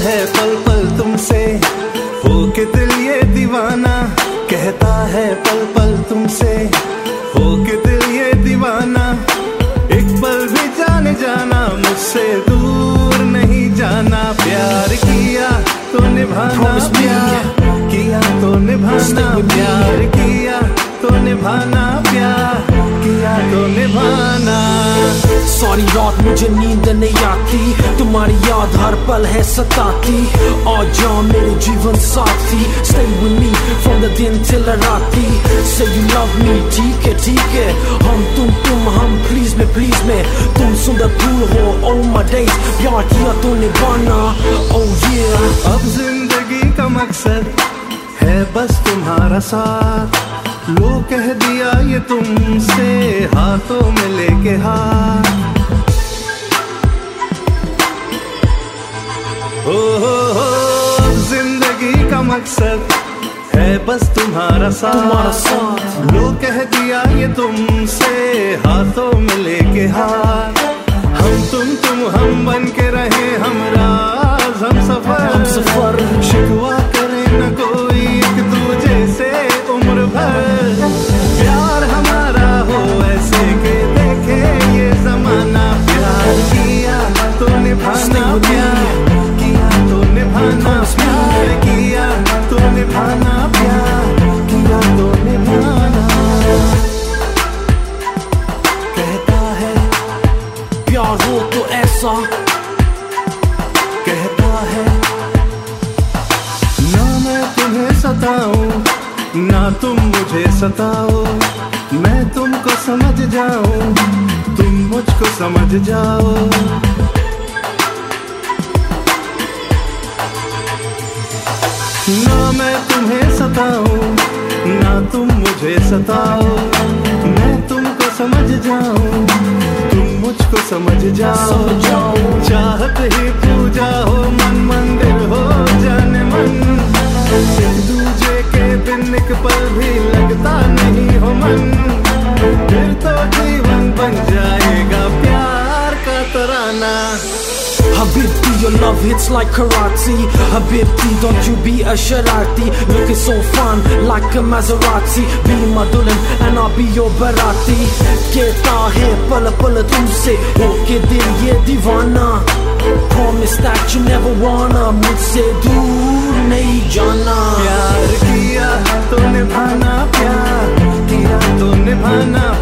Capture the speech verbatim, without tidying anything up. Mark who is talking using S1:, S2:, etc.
S1: है पल पल तुमसे, हो के दिल ये दीवाना। कहता है पल पल तुमसे, हो के दिल ये दीवाना। एक पल भी जाने जाना, मुझसे दूर नहीं जाना। प्यार किया तो निभाना, प्यार किया तो निभाना। प्यार किया तो निभाना, प्यार किया तो निभाना।
S2: सारी रात मुझे नींद नहीं आती, तुम्हारी याद हर पल है सताती। आ जाओ मेरे जीवन साथी, stay with me from the दिन till राती। Say you love me, ठीक है ठीक है, हम तुम तुम हम प्लीज में प्लीज में। तुम सुंदर फूल हो all my days, प्यार किया तो निभाना, oh yeah।
S1: अब जिंदगी का मकसद है बस तुम्हारा साथ। लो कह दिया ये तुमसे, हाथों में लेके हाथ। हो हो हो जिंदगी का मकसद है बस तुम्हारा साथ,
S2: तुम्हारा साथ।
S1: लो कह दिया ये तुमसे, हाथों में लेके हाथ। हम तुम तुम हम बन के रहे, हम राज हम सफर
S2: हम सफर।
S1: शिकवा करे न कोई एक दूजे से उम्र भर। प्यार हमारा हो ऐसे के देखे ये जमाना। प्यार किया तो निभाना, प्यार किया तो निभाना। प्यार किया तो निभाना, प्यार किया तो निभाना। कहता है
S2: प्यार हो तो ऐसा,
S1: कहता है ना मैं तुम्हें सताऊं ना तुम मुझे सताओ। मैं तुमको समझ जाऊं, तुम मुझको समझ जाओ। ना मैं तुम्हें सताऊं ना तुम मुझे सताओ। मैं तुमको समझ जाऊं, तुम मुझको समझ जाओ। चाहत ही पूजा हो, मन मंदिर हो जाने मन। एक दूजे के बिन एक पल भी लगता नहीं हो मन। फिर तो जीवन बन जाएगा प्यार का तराना।
S2: Habibti, your love hits like karate. Habibti, don't you be a sharati. Looking so fun like a Maserati. Be my dulhan and I'll be your barati. कहता है पल पल तुमसे, होके दिल ये दीवाना। Promise that you never wanna, मुझसे दूर नहीं जाना।
S1: प्यार किया तो निभाना, प्यार किया तो निभाना।